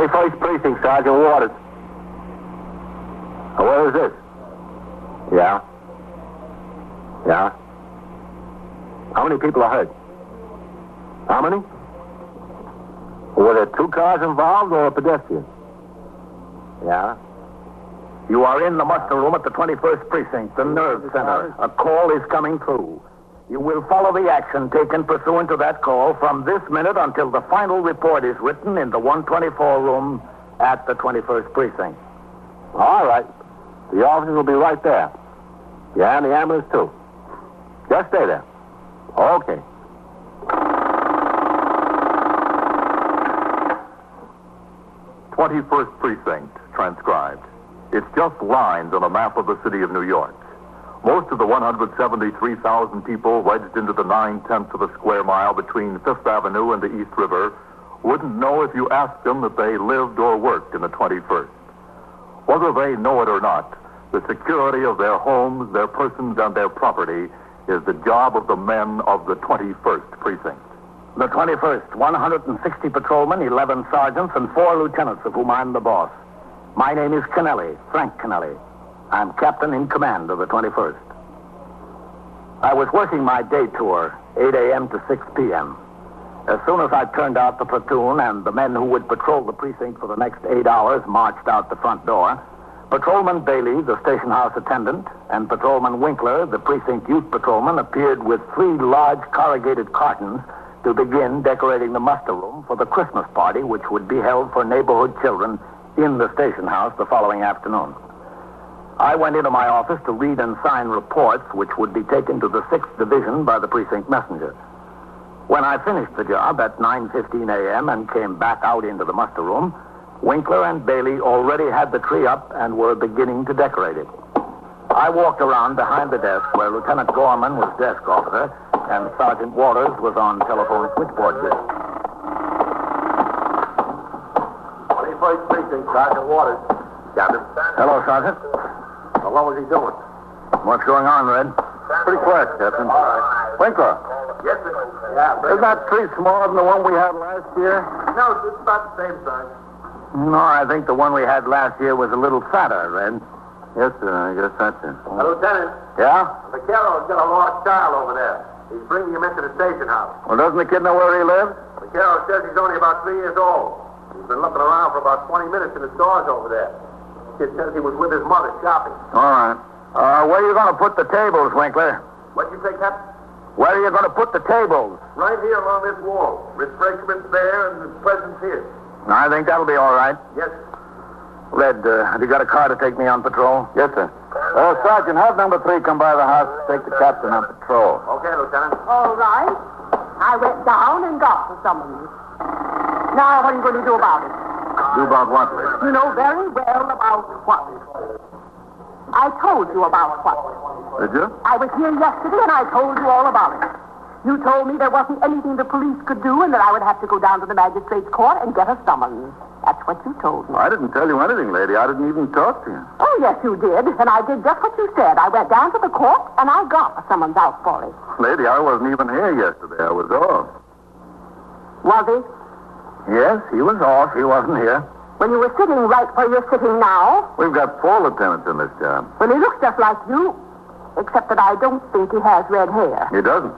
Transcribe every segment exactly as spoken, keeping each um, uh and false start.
twenty-first Precinct, Sergeant Waters. Oh, where is this? Yeah. Yeah. How many people are hurt? How many? Were there two cars involved or a pedestrian? Yeah. You are in the muster room at the twenty-first Precinct, the nerve center. A call is coming through. You will follow the action taken pursuant to that call from this minute until the final report is written in the one twenty-four room at the twenty-first Precinct. All right. The officers will be right there. Yeah, and the ambulance, too. Just stay there. Okay. twenty-first Precinct, transcribed. It's just lines on a map of the city of New York. Most of the one hundred seventy-three thousand people wedged into the nine-tenths of a square mile between Fifth Avenue and the East River wouldn't know if you asked them that they lived or worked in the twenty-first. Whether they know it or not, the security of their homes, their persons, and their property is the job of the men of the twenty-first Precinct. The twenty-first, one hundred sixty patrolmen, eleven sergeants, and four lieutenants, of whom I'm the boss. My name is Kennelly, Frank Kennelly. I'm captain in command of the twenty-first. I was working my day tour, eight a.m. to six p.m. As soon as I turned out the platoon and the men who would patrol the precinct for the next eight hours marched out the front door, Patrolman Bailey, the station house attendant, and Patrolman Winkler, the precinct youth patrolman, appeared with three large corrugated cartons to begin decorating the muster room for the Christmas party, which would be held for neighborhood children in the station house the following afternoon. I went into my office to read and sign reports which would be taken to the sixth Division by the precinct messenger. When I finished the job at nine fifteen a.m. and came back out into the muster room, Winkler and Bailey already had the tree up and were beginning to decorate it. I walked around behind the desk where Lieutenant Gorman was desk officer and Sergeant Waters was on telephone switchboard duty. twenty-first Precinct, Sergeant Waters. Captain. Hello, Sergeant. Well, what was he doing? What's going on, Red? Pretty quiet, Captain. All right. Winkler. Yes, sir. Yeah, isn't that tree smaller than the one we had last year? No, it's about the same size. No, I think the one we had last year was a little fatter, Red. Yes, sir. I guess that's it. Uh, Lieutenant, Yeah? Vaquero's got a lost child over there. He's bringing him into the station house. Well, doesn't the kid know where he lives? Vaquero says he's only about three years old. He's been looking around for about twenty minutes in the stores over there. Kid says he was with his mother shopping. All right. Uh, where are you going to put the tables, Winkler? What'd you say, Captain? Where are you going to put the tables? Right here along this wall. Refreshments there and the presents here. I think that'll be all right. Yes, sir. Red, uh, have you got a car to take me on patrol? Yes, sir. Uh, Sergeant, have number three come by the house to take the captain on patrol. Okay, Lieutenant. All right. I went down and got the summons. Now, what are you going to do about it? Do about what, lady? You know very well about what. I told you about what. Did you? I was here yesterday and I told you all about it. You told me there wasn't anything the police could do and that I would have to go down to the magistrate's court and get a summons. That's what you told me. I didn't tell you anything, lady. I didn't even talk to you. Oh, yes, you did. And I did just what you said. I went down to the court and I got a summons out for it. Lady, I wasn't even here yesterday. I was off. Was he? Yes, he was off. He wasn't here. When you were sitting right where you're sitting now? We've got four lieutenants in this job. Well, he looks just like you, except that I don't think he has red hair. He doesn't.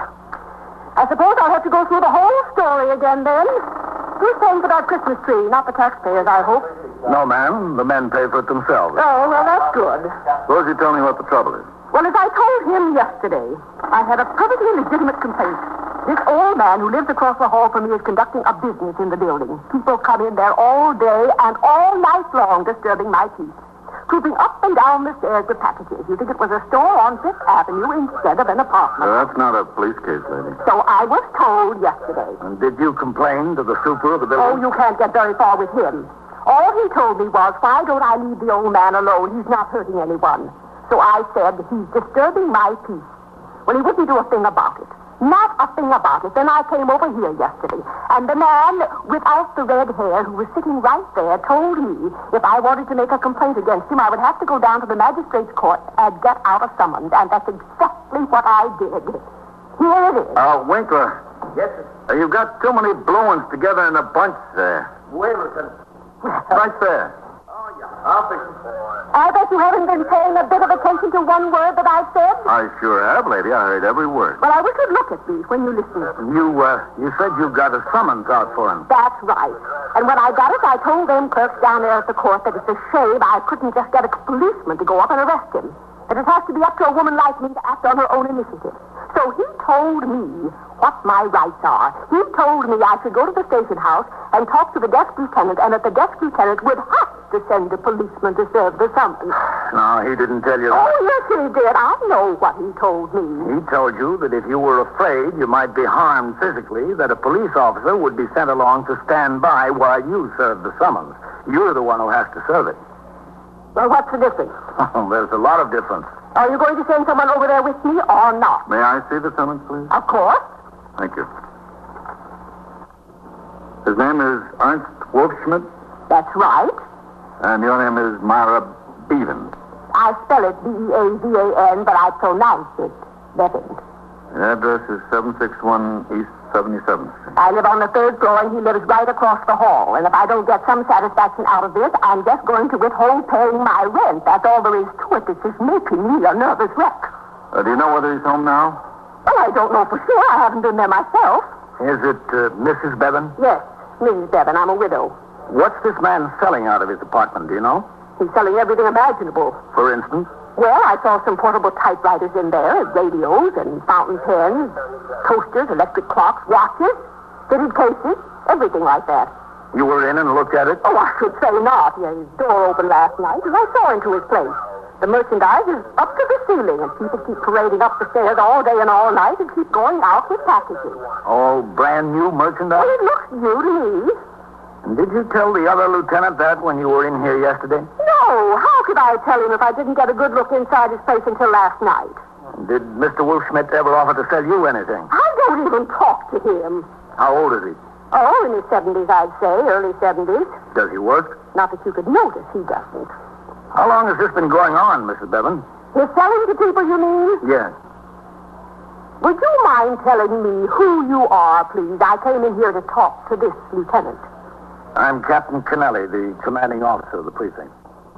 I suppose I'll have to go through the whole story again then. Who's paying for that Christmas tree? Not the taxpayers, I hope. No, ma'am. The men pay for it themselves. Oh, well, that's good. Suppose you tell me what the trouble is. Well, as I told him yesterday, I had a perfectly legitimate complaint. This old man who lives across the hall from me is conducting a business in the building. People come in there all day and all night long disturbing my peace. Trooping up and down the stairs with packages. You think it was a store on Fifth Avenue instead of an apartment. Uh, that's not a police case, lady. So I was told yesterday. And did you complain to the super of the Oh, building? you can't get very far with him. All he told me was, why don't I leave the old man alone? He's not hurting anyone. So I said, he's disturbing my peace. Well, he wouldn't do a thing about it. Not a thing about it. Then I came over here yesterday, and the man without the red hair who was sitting right there told me if I wanted to make a complaint against him, I would have to go down to the magistrate's court and get out a summons, and that's exactly what I did. Here it is. Uh, Winkler. Yes, sir. Uh, you've got too many blue ones together in a bunch there. Wait, Lieutenant. Right there. Oh, yeah. I'll fix it. I bet you haven't been paying a bit of attention to one word that I said. I sure have, lady. I heard every word. Well, I wish you'd look at me when you listen. You, uh, you said you got a summons out for him. That's right. And when I got it, I told them clerks down there at the court that it's a shame I couldn't just get a policeman to go up and arrest him. That it has to be up to a woman like me to act on her own initiative. So he told me what my rights are. He told me I should go to the station house and talk to the desk lieutenant, and that the desk lieutenant would have to send a policeman to serve the summons. No, he didn't tell you that. Oh, yes, he did. I know what he told me. He told you that if you were afraid you might be harmed physically, that a police officer would be sent along to stand by while you served the summons. You're the one who has to serve it. Well, what's the difference? Oh, there's a lot of difference. Are you going to send someone over there with me or not? May I see the summons, please? Of course. Thank you. His name is Ernst Wolfschmidt, That's right. and your name is Myra Bevan. I spell it B E A V A N, but I pronounce it Bevan. The address is seven sixty-one East seventy-seventh Street. I live on the third floor, and he lives right across the hall. And if I don't get some satisfaction out of this, I'm just going to withhold paying my rent. That's all there is to it. It's just making me a nervous wreck. Uh, do you know whether he's home now? Well, I don't know for sure. I haven't been there myself. Is it uh, Missus Bevan? Yes, Missus Bevan. I'm a widow. What's this man selling out of his apartment, do you know? He's selling everything imaginable. For instance? Well, I saw some portable typewriters in there, radios and fountain pens, toasters, electric clocks, watches, fitted cases, everything like that. You were in and looked at it? Oh, I should say not. Yeah, his door opened last night, and I saw into his place. The merchandise is up to the ceiling, and people keep parading up the stairs all day and all night and keep going out with packages. All brand new merchandise? Well, it looks new to me. And did you tell the other lieutenant that when you were in here yesterday? No, how could I tell him if I didn't get a good look inside his place until last night? Did Mister Wolfschmidt ever offer to sell you anything? I don't even talk to him. How old is he? Oh, in his seventies, I'd say, early seventies. Does he work? Not that you could notice, he doesn't. How long has this been going on, Missus Bevan? His selling to people, you mean? Yes. Would you mind telling me who you are, please? I came in here to talk to this lieutenant. I'm Captain Kennelly, the commanding officer of the precinct.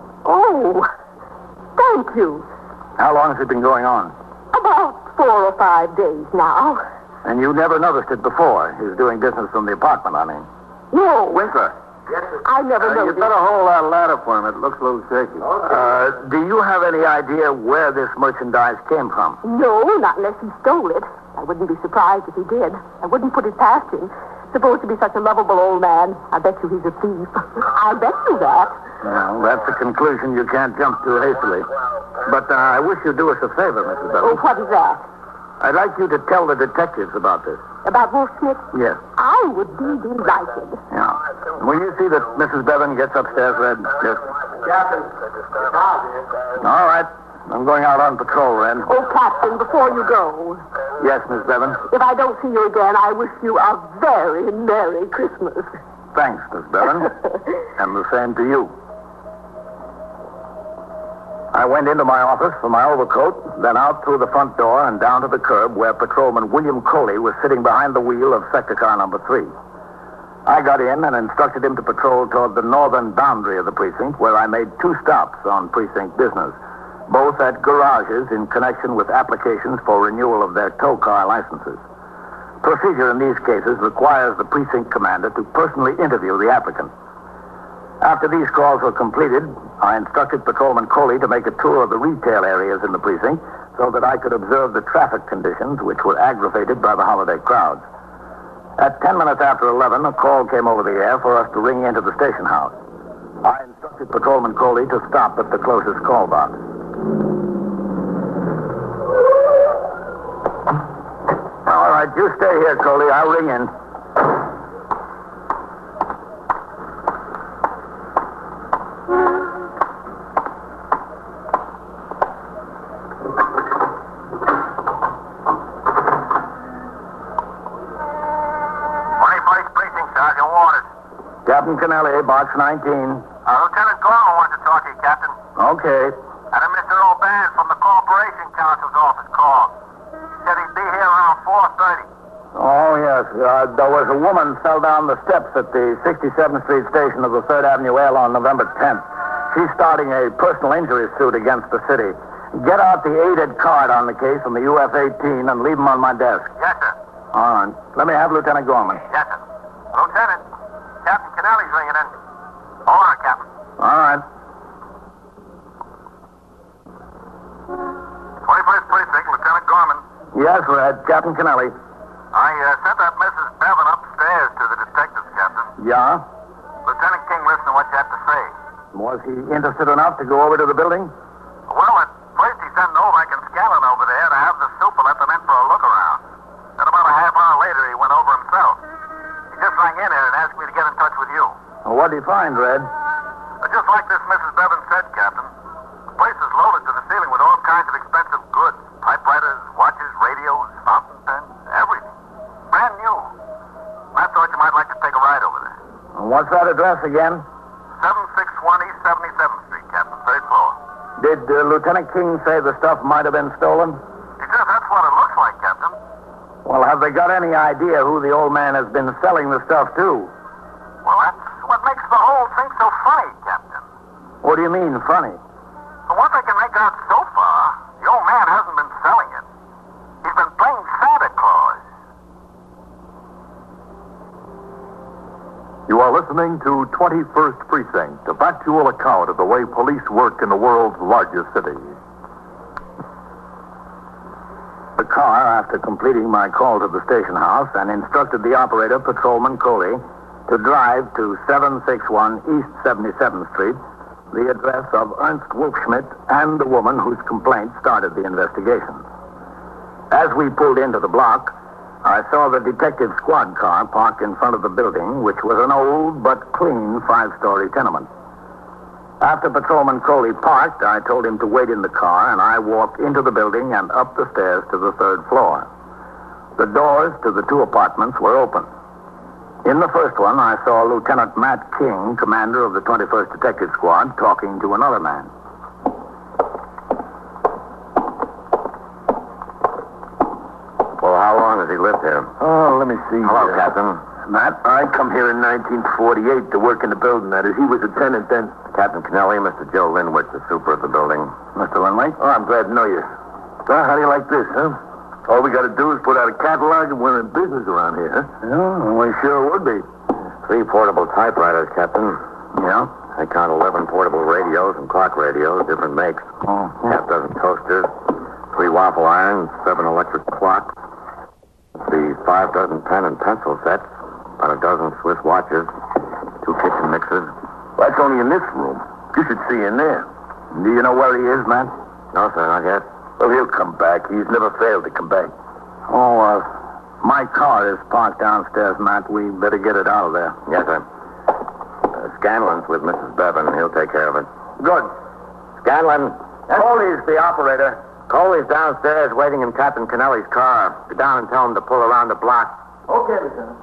Oh, thank you. How long has it been going on? About four or five days now. And you never noticed it before. He's doing business from the apartment, I mean. No, Winkler. Yes, sir. I never Uh, you noticed. better hold that ladder for him. It looks a little shaky. Uh, do you have any idea where this merchandise came from? No, not unless he stole it. I wouldn't be surprised if he did. I wouldn't put it past him. Supposed to be such a lovable old man. I bet you he's a thief. I bet you that. Well, that's a conclusion you can't jump to hastily. But uh, I wish you'd do us a favor, Missus Oh, Bevan. what is that? I'd like you to tell the detectives about this. About Wolfschmidt? Yes. I would be delighted. Yeah. Will you see that Missus Bevan gets upstairs, Red? Yes. Captain, it's Bob here. All right. I'm going out on patrol, Red. Oh, Captain, before you go, Yes, Miss Bevan. if I don't see you again, I wish you a very Merry Christmas. Thanks, Miss Bevan. And the same to you. I went into my office for my overcoat, then out through the front door and down to the curb where Patrolman William Coley was sitting behind the wheel of sector car number three. I got in and instructed him to patrol toward the northern boundary of the precinct, where I made two stops on precinct business, both at garages in connection with applications for renewal of their tow car licenses. Procedure in these cases requires the precinct commander to personally interview the applicant. After these calls were completed, I instructed Patrolman Coley to make a tour of the retail areas in the precinct so that I could observe the traffic conditions which were aggravated by the holiday crowds. At ten minutes after eleven, a call came over the air for us to ring into the station house. I instructed Patrolman Coley to stop at the closest call box. All right, you stay here, Coley. I'll ring in. twenty-first Precinct, Sergeant Waters. Captain Kennelly, box nineteen. Uh, Lieutenant Gorman wants to talk to you, Captain. Okay. And a Mister O'Ban from the Corporation Counsel's office called. He said he'd be here around four thirty. Oh, yes. Yes, uh, there was a woman fell down the steps at the sixty-seventh Street station of the third Avenue L on November tenth. She's starting a personal injury suit against the city. Get out the aided card on the case from the U F eighteen and leave them on my desk. Yes, sir. All right. Let me have Lieutenant Gorman. Yes, sir. Lieutenant, Captain Kennelly's ringing in. Hold on, Captain. All right. twenty-first Precinct, Lieutenant Gorman. Yes, Red. Captain Kennelly. I uh, sent that Missus Bevan upstairs to the detectives, Captain. Yeah? Lieutenant King, listen to what you have to say. Was he interested enough to go over to the building? Well, at first he sent Novak and Scanlon over there to have the super let them in for a look around. Then about a half hour later, he went over himself. He just rang in here and asked me to get in touch with you. Well, what did he find, Red? Uh, just like this Missus Bevan said, Captain. The place is loaded to the ceiling with all kinds of expensive goods. Typewriters, watches, radios, fountain pens, everything. Brand new. I thought you might like to take a ride over there. And what's that address again? seven six one East seventy-seventh Street, Captain, third floor. Did uh, Lieutenant King say the stuff might have been stolen? He says that's what it looks like, Captain. Well, have they got any idea who the old man has been selling the stuff to? Well, that's what makes the whole thing so funny, Captain. What do you mean, funny? From what they can make out so far, the old man hasn't been selling it. He's been playing Santa Claus. You are listening to twenty-first Precinct, a factual account of the way police work in the world's largest city. The car, after completing my call to the station house, and instructed the operator, Patrolman Coley, to drive to seven six one East seventy-seventh Street, the address of Ernst Wolfschmidt and the woman whose complaint started the investigation. As we pulled into the block, I saw the detective squad car parked in front of the building, which was an old but clean five-story tenement. After Patrolman Coley parked, I told him to wait in the car, and I walked into the building and up the stairs to the third floor. The doors to the two apartments were open. In the first one, I saw Lieutenant Matt King, commander of the twenty-first Detective Squad, talking to another man. Well, how long has he lived here? Oh, let me see. Hello, uh, Captain. Matt, I come here in nineteen forty-eight to work in the building. That is, he was a tenant then. Captain Kennelly, Mister Joe Linwich, the super of the building. Mister Linley? Oh, I'm glad to know you. Well, how do you like this, huh? All we got to do is put out a catalog and we're in business around here, huh? Yeah, we sure would be. Three portable typewriters, Captain. Yeah? I count eleven portable radios and clock radios, different makes. Oh, Half dozen toasters, three waffle irons, seven electric clocks, the five dozen pen and pencil sets, about a dozen Swiss watches, two kitchen mixers. Well, that's only in this room. You should see in there. do you know where he is, Matt? No, sir, not yet. Well, he'll come back. He's never failed to come back. Oh, uh, my car is parked downstairs, Matt. We better get it out of there. Yes, sir. Uh, Scanlon's with Missus Bevan. He'll take care of it. Good. Scanlon. Coley's the operator. Coley's downstairs waiting in Captain Kennelly's car. Go down and tell him to pull around the block. Okay, Lieutenant.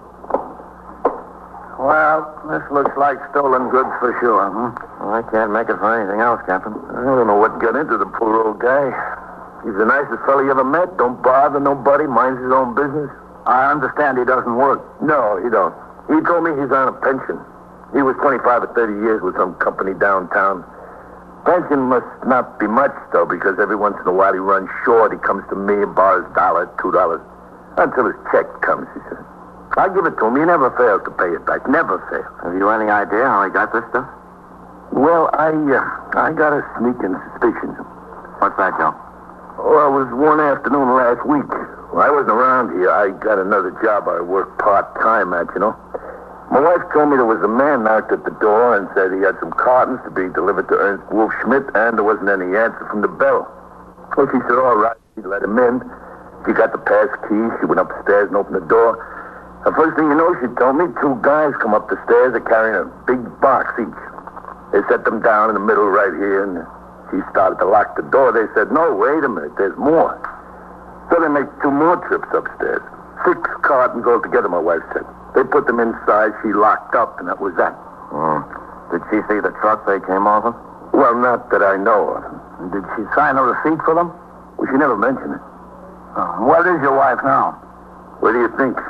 Well, this looks like stolen goods for sure, huh? Well, I can't make it for anything else, Captain. I don't know what got into the poor old guy. He's the nicest fellow you ever met. Don't bother nobody. Minds his own business. I understand he doesn't work. No, he don't. He told me he's on a pension. He was twenty-five or thirty years with some company downtown. Pension must not be much, though, because every once in a while he runs short. He comes to me and borrows a dollar, two dollars. Until his check comes, he says. I'll give it to him. He never fails to pay it back. Never fails. Have you any idea how he got this stuff? Well, I uh, I got a sneaking suspicion. What's that, Joe? Oh, it was one afternoon last week. Well, I wasn't around here. I got another job I worked part-time at, you know. My wife told me there was a man knocked at the door and said he had some cartons to be delivered to Ernst Wolfschmidt, and there wasn't any answer from the bell. Well, she said, all right, she'd let him in. She got the pass key. She went upstairs and opened the door. The first thing you know, she told me, two guys come up the stairs. They're carrying a big box each. They set them down in the middle right here, and she started to lock the door. They said, no, wait a minute, there's more. So they make two more trips upstairs. Six cartons altogether, my wife said. They put them inside, she locked up, and that was that. Hmm. Did she see the truck they came off of? Well, not that I know of. Did she sign a receipt for them? Well, she never mentioned it. Oh, what is your wife now? What do you think?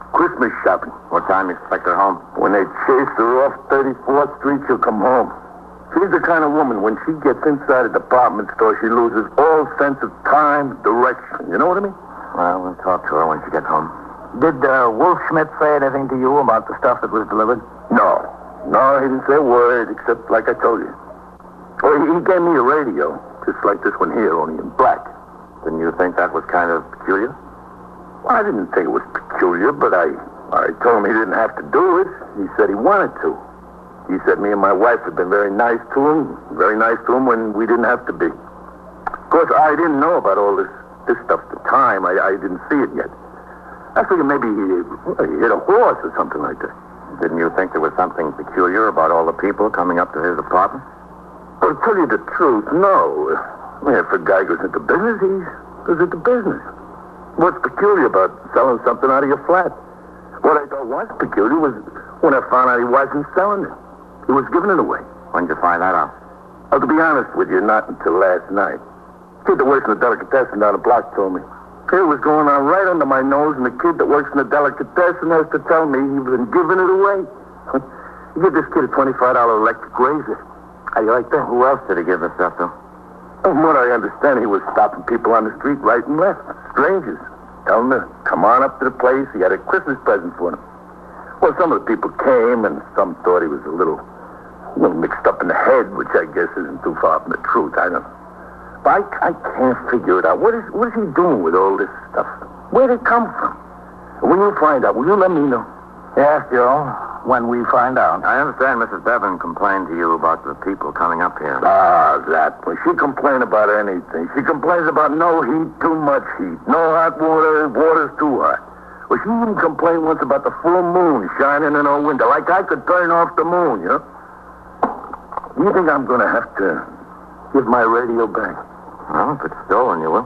Christmas shopping. What time you expect her home? When they chase her off thirty-fourth Street, she'll come home. She's the kind of woman, when she gets inside a department store, she loses all sense of time, direction. You know what I mean? Well, we'll talk to her when she gets home. Did uh, Wolf Schmidt say anything to you about the stuff that was delivered? No. No, he didn't say a word, except like I told you. Well, he he gave me a radio, just like this one here, only in black. Didn't you think that was kind of peculiar? Well, I didn't think it was peculiar, but I, I told him he didn't have to do it. He said he wanted to. He said me and my wife had been very nice to him, very nice to him when we didn't have to be. Of course, I didn't know about all this, this stuff at the time. I, I didn't see it yet. I figured maybe he, he hit a horse or something like that. Didn't you think there was something peculiar about all the people coming up to his apartment? Well, to tell you the truth, no. I mean, if a guy goes into business, he goes into business. What's peculiar about selling something out of your flat? What I thought was peculiar was when I found out he wasn't selling it. He was giving it away. When did you find that out? Oh, to be honest with you, not until last night. The kid that works in the delicatessen down the block told me. It was going on right under my nose, and the kid that works in the delicatessen has to tell me he's been giving it away. You give this kid a twenty-five dollars electric razor. How do you like that? Who else did he give the stuff to? From what I understand, he was stopping people on the street right and left. Strangers. Telling them to come on up to the place. He had a Christmas present for them. Well, some of the people came, and some thought he was a little, a little mixed up in the head, which I guess isn't too far from the truth. I don't know. But I, I can't figure it out. What is what is he doing with all this stuff? Where'd it come from? When you find out, will you let me know? Yes, Joe. When we find out. I understand Missus Bevan complained to you about the people coming up here. Ah, that. When she complains about anything, she complains about no heat, too much heat. No hot water, water's too hot. Well, she even complained once about the full moon shining in her window, like I could turn off the moon, you know? Do you think I'm going to have to give my radio back? Well, if it's stolen, you will.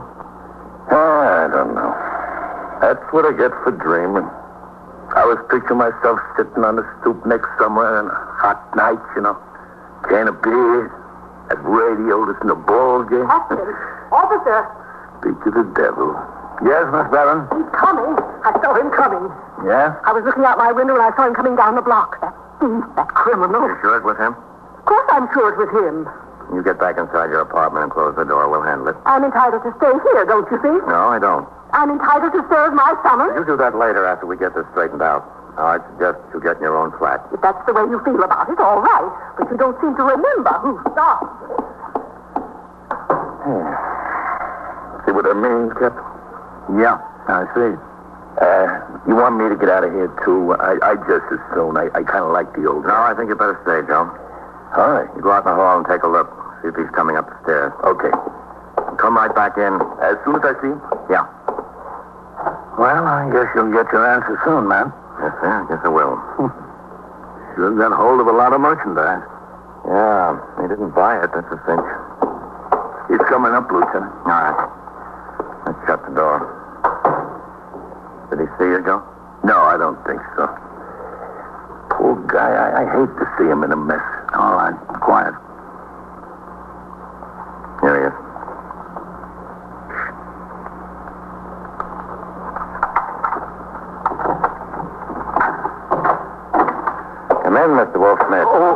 I don't know. That's what I get for dreaming. I was picturing myself sitting on the stoop next summer on a hot night, you know. Can of beer, at radio, listen to ball game. Captain, officer. Speak to the devil. Yes, Miss Bevan? He's coming. I saw him coming. Yeah? I was looking out my window and I saw him coming down the block. That thief, that criminal. You sure it was him? Of course I'm sure it was him. You get back inside your apartment and close the door. We'll handle it. I'm entitled to stay here, don't you think? No, I don't. I'm entitled to serve my summons. You do that later after we get this straightened out. Now, I suggest you get in your own flat. If that's the way you feel about it, all right. But you don't seem to remember who started it. See what that means, Captain? Yeah, I see. Uh, you want me to get out of here, too? I, I just as soon. I, I kind of like the old No, I think you better stay, Joe. All right. You go out in the hall and take a look. See if he's coming up the stairs. Okay. Come right back in. As soon as I see him? Yeah. Well, I guess you'll get your answer soon, man. Yes, sir. I guess I will. Sure got hold of a lot of merchandise. Yeah, he didn't buy it. That's a cinch. He's coming up, Lieutenant. All right. Let's shut the door. Did he see you, Joe? No, I don't think so. Poor guy. I, I hate to see him in a mess. All right, quiet. Here he is. Come in, Mister Wolfsmith. Oh.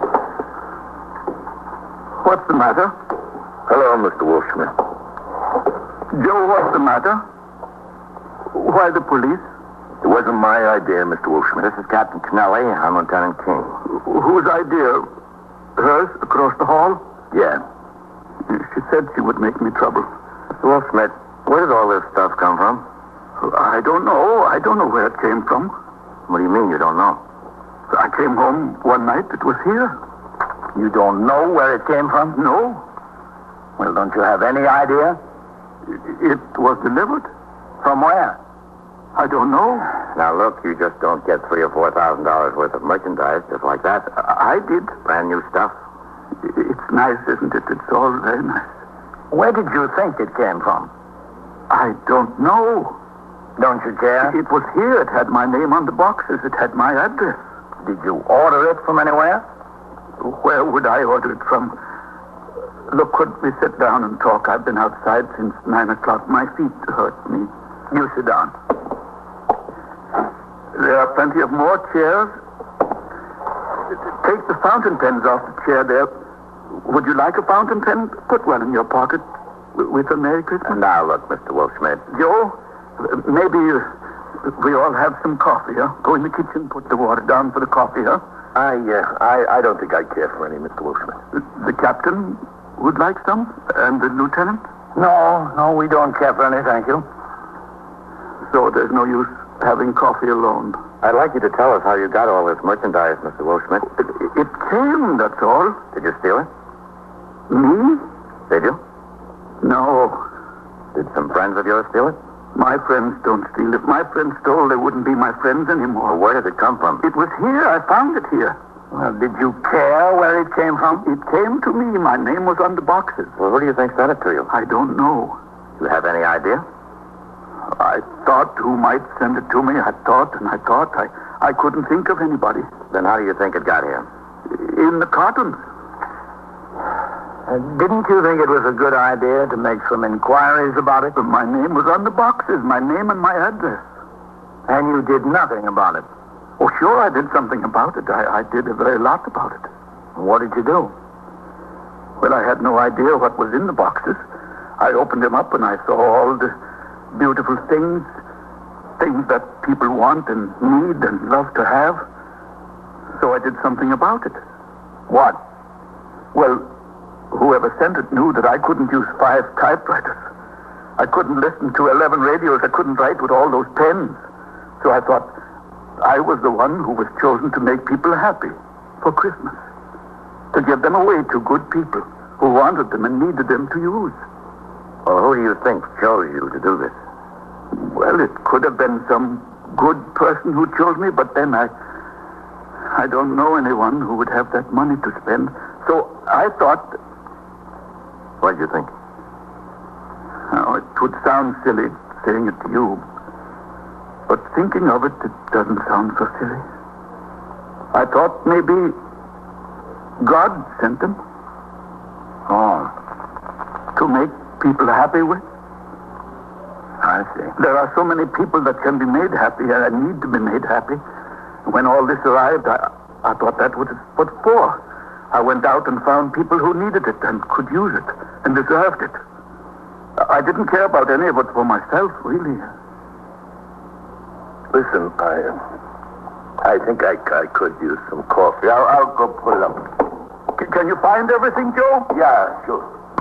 What's the matter? Hello, Mister Wolfsmith. Joe, what's the matter? Why the police? It wasn't my idea, Mister Wolfsmith. This is Captain Kennelly. I'm Lieutenant King. Whose idea? Hers, across the hall? Yeah. She said she would make me trouble. Mister Wolfsmith, where did all this stuff come from? I don't know. I don't know where it came from. What do you mean you don't know? I came home one night. It was here. You don't know where it came from? No. Well, don't you have any idea? It was delivered. From where? I don't know. Now, look, you just don't get three or four thousand dollars worth of merchandise just like that. I did. Brand new stuff. It's nice, isn't it? It's all very nice. Where did you think it came from? I don't know. Don't you care? It was here. It had my name on the boxes. It had my address. Did you order it from anywhere? Where would I order it from? Look, could we sit down and talk? I've been outside since nine o'clock. My feet hurt me. You sit down. There are plenty of more chairs. Take the fountain pens off the chair there. Would you like a fountain pen? Put one in your pocket with a Merry Christmas. Now, look, Mister Wolfschmidt. Joe, maybe we all have some coffee, huh? Go in the kitchen, put the water down for the coffee, huh? I, uh, I, I don't think I care for any, Mister Wolfschmidt. The, the captain would like some? And the lieutenant? No, no, we don't care for any, thank you. So there's no use having coffee alone. I'd like you to tell us how you got all this merchandise, Mister Wolfschmidt. It, it came, that's all. Did you steal it? Me? Did you? No. Did some friends of yours steal it? My friends don't steal. If my friends stole, they wouldn't be my friends anymore. Well, where did it come from? It was here. I found it here. Well, did you care where it came from? It came to me. My name was on the boxes. Well, who do you think sent it to you? I don't know. Do you have any idea? I thought who might send it to me. I thought and I thought. I, I couldn't think of anybody. Then how do you think it got here? In the cartons. Uh, didn't you think it was a good idea to make some inquiries about it? My name was on the boxes. My name and my address. And you did nothing about it? Oh, sure, I did something about it. I, I did a very lot about it. What did you do? Well, I had no idea what was in the boxes. I opened them up and I saw all the beautiful things, things that people want and need and love to have. So I did something about it. What? Well, whoever sent it knew that I couldn't use five typewriters. I couldn't listen to eleven radios. I couldn't write with all those pens. So I thought I was the one who was chosen to make people happy for Christmas. To give them away to good people who wanted them and needed them to use. Well, who do you think chose you to do this? Well, it could have been some good person who chose me, but then I... I don't know anyone who would have that money to spend. So I thought... What did you think? Oh, it would sound silly saying it to you. But thinking of it, it doesn't sound so silly. I thought maybe God sent them. Oh. To make people happy with. I see. There are so many people that can be made happy and need to be made happy. When all this arrived, I, I thought that was what for. I went out and found people who needed it and could use it and deserved it. I didn't care about any of it for myself, really. Listen, I... I think I, I could use some coffee. I'll, I'll go put it up. C- can you find everything, Joe? Yeah, sure.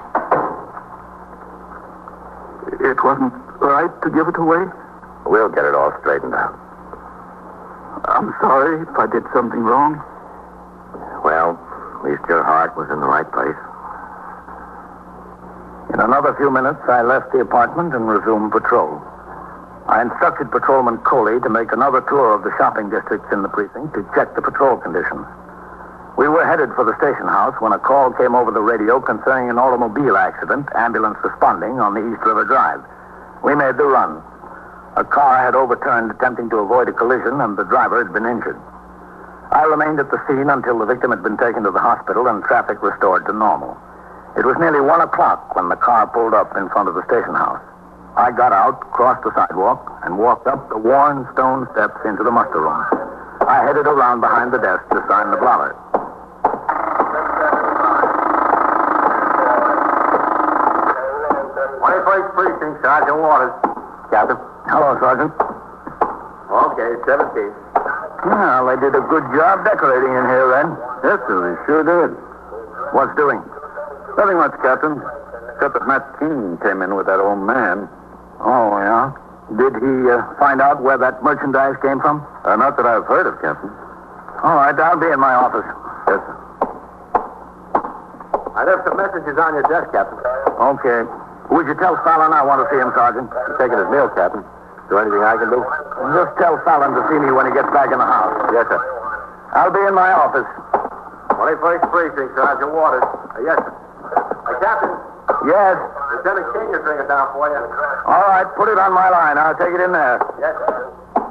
It wasn't right to give it away. We'll get it all straightened out. I'm sorry if I did something wrong. Well, at least your heart was in the right place. In another few minutes, I left the apartment and resumed patrol. I instructed Patrolman Coley to make another tour of the shopping districts in the precinct to check the patrol conditions. We were headed for the station house when a call came over the radio concerning an automobile accident, ambulance responding on the East River Drive. We made the run. A car had overturned attempting to avoid a collision, and the driver had been injured. I remained at the scene until the victim had been taken to the hospital and traffic restored to normal. It was nearly one o'clock when the car pulled up in front of the station house. I got out, crossed the sidewalk, and walked up the worn stone steps into the muster room. I headed around behind the desk to sign the blotter. twenty-first Precinct, Sergeant Waters. Captain. Hello, Sergeant. Okay, seventeen. Well, they did a good job decorating in here, then. Yes, sir, they sure did. What's doing? Nothing much, Captain. Except that Matt King came in with that old man. Oh, yeah? Did he uh, find out where that merchandise came from? Uh, not that I've heard of, Captain. All right, I'll be in my office. Yes, sir. I left some messages on your desk, Captain. Okay. Would you tell Fallon I want to see him, Sergeant? He's taking his meal, Captain. Is there anything I can do? Just tell Fallon to see me when he gets back in the house. Yes, sir. I'll be in my office. twenty-first Precinct, Sergeant Waters. Uh, yes, sir. Hey, Captain. Yes. Lieutenant King is ringing down for you. All right, put it on my line. I'll take it in there. Yes, sir.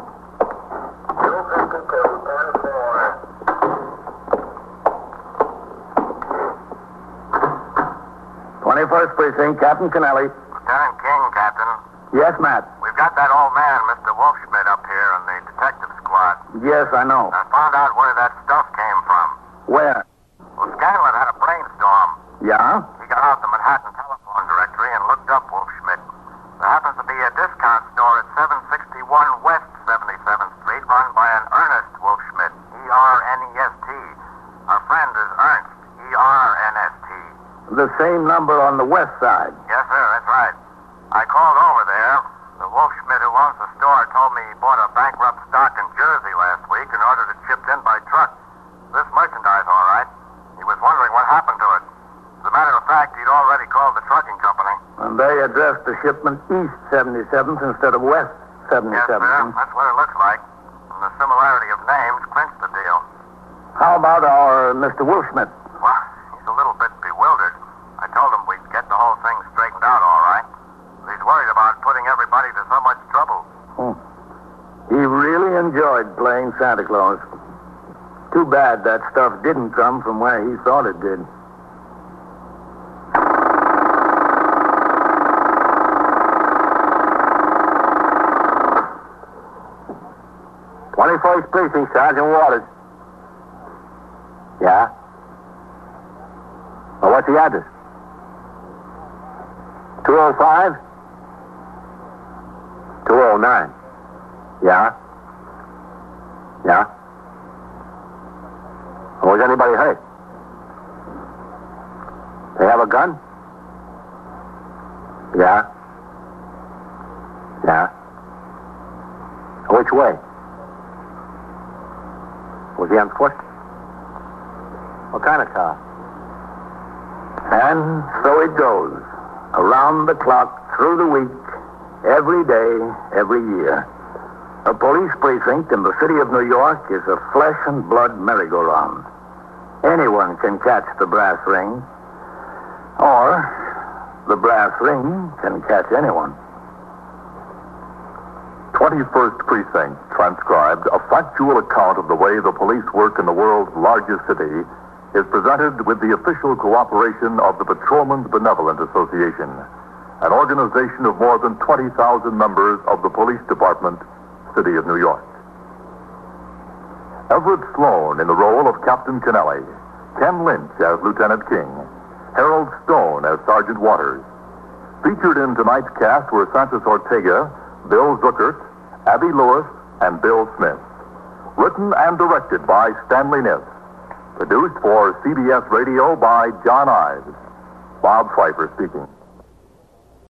twenty-first Precinct, Captain Kennelly. Lieutenant King, Captain. Yes, Matt. We've got that old man, Mister Wolfschmidt, up here in the detective squad. Yes, I know. I found out where that stuff came from. Where? Well, Scanlon had a brainstorm. Yeah? He got out the Manhattan telephone directory and looked up Wolfschmidt. There happens to be a discount store at seven sixty-one West seventy-seventh Street run by an Ernest Wolfschmidt, E R N E S T. Our friend is Ernst, E R N S T. The same number on the west side. Yes, sir, that's right. I called over there. The Wolfschmidt who owns the store told me he bought a bankrupt stock in Jersey last week and ordered it shipped in by truck. This merchandise, all right. He was wondering what happened to it. As a matter of fact, he'd already called the trucking company. And they addressed the shipment east seventy-seventh instead of west Yes, seventy-seventh. sir, that's what it looks like. And the similarity of names clinched the deal. How about our Mister Wolfschmidt? Well, he's a little bit bewildered. I told him we'd get the whole thing straightened out all right. He's worried about putting everybody to so much trouble. Hmm. He really enjoyed playing Santa Claus. Too bad that stuff didn't come from where he thought it did. twenty-first Precinct, Sergeant Waters. Yeah? Well, what's the address? two oh five? two oh nine. Yeah? Yeah? Was anybody hurt? They have a gun? Yeah? Yeah? Which way? Was he on foot? What kind of car? And so it goes. Around the clock, through the week, every day, every year. A police precinct in the city of New York is a flesh and blood merry-go-round. Anyone can catch the brass ring, or the brass ring can catch anyone. twenty-first Precinct transcribed, a factual account of the way the police work in the world's largest city, is presented with the official cooperation of the Patrolmen's Benevolent Association, an organization of more than twenty thousand members of the Police Department, City of New York. Everett Sloan in the role of Captain Kennelly, Ken Lynch as Lieutenant King, Harold Stone as Sergeant Waters. Featured in tonight's cast were Santos Ortega, Bill Zuckert, Abby Lewis, and Bill Smith. Written and directed by Stanley Niss. Produced for C B S Radio by John Ives. Bob Pfeiffer speaking.